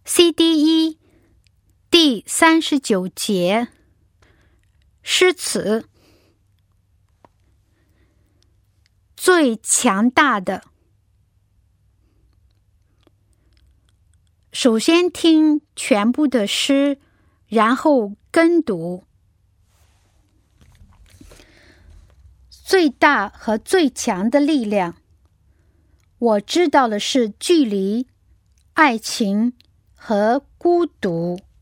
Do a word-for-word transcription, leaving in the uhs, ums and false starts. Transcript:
C D 一第三十九节诗词。最强大的。首先听全部的诗，然后跟读。最大和最强的力量，我知道的是距离、爱情和孤独。